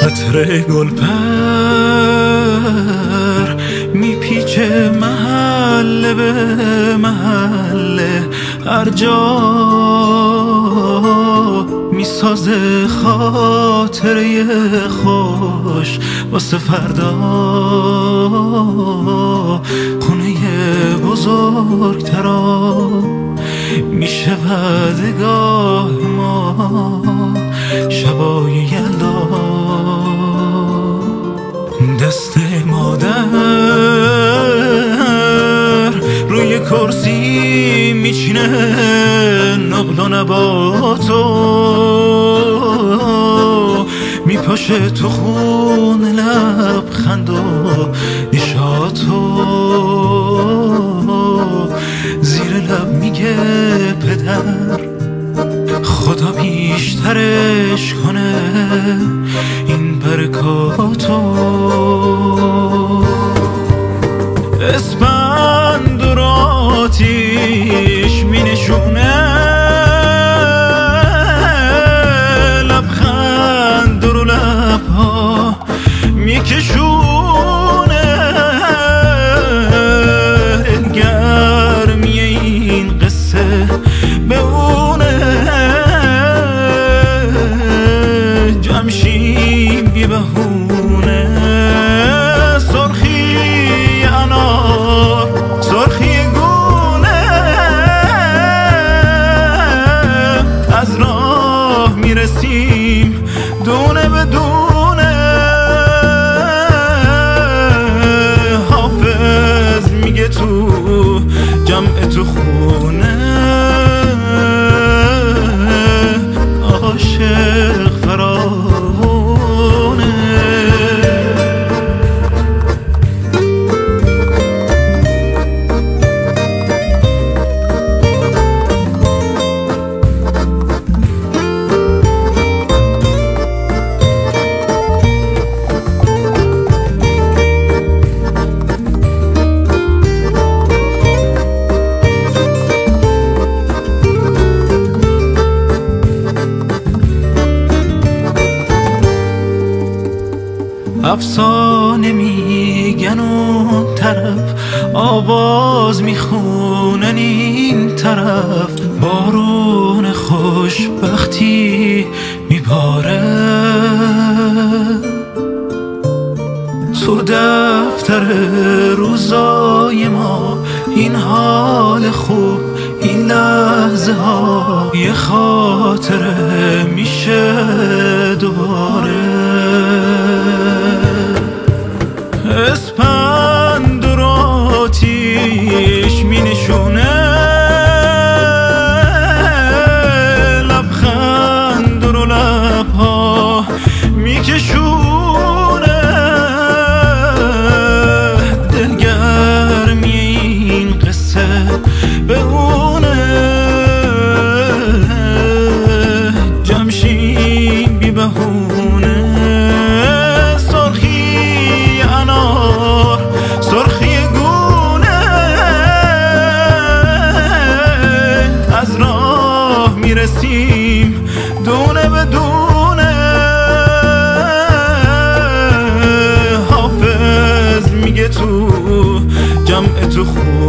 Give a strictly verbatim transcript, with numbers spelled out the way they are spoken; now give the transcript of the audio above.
عطر گلپر میپیچه محله به محله، هر جا میسازه خاطره خوش واسه فردا. خونه بزرگترا میشه ودگاه ما، شبای یلدا دست مادر روی کرسی میچینه نقل و نباتو، میپاشه تو خون لبخند و نشاتو، زیر لب میگه پدر خدا بیشترش کنه این برکاتو. اسپند و آتیش می نشونه، لبخند رو لبها می کشونه، گرمی این قصه به اونه، جمشیم بی بهونه، سرخی انار سرخی گونه، از راه میرسیم دونه به دونه، حافظ میگه تو جمع تو خونه، عاشق فراوونه. افسانه میگن اون طرف، آواز میخونن این طرف، بارون خوشبختی میباره تو دفتر روزای ما. این حال خوب این لحظه ها یه خاطره میشه دوباره. اسپند و آتیش می نشونه، لبخند رو لبها می کشونه، دلگرمی این قصه به اونه، جمشیم بی بهونه، سرخی گونه، از راه میرسیم دونه به دونه، حافظ میگه تو جمع تو خونه.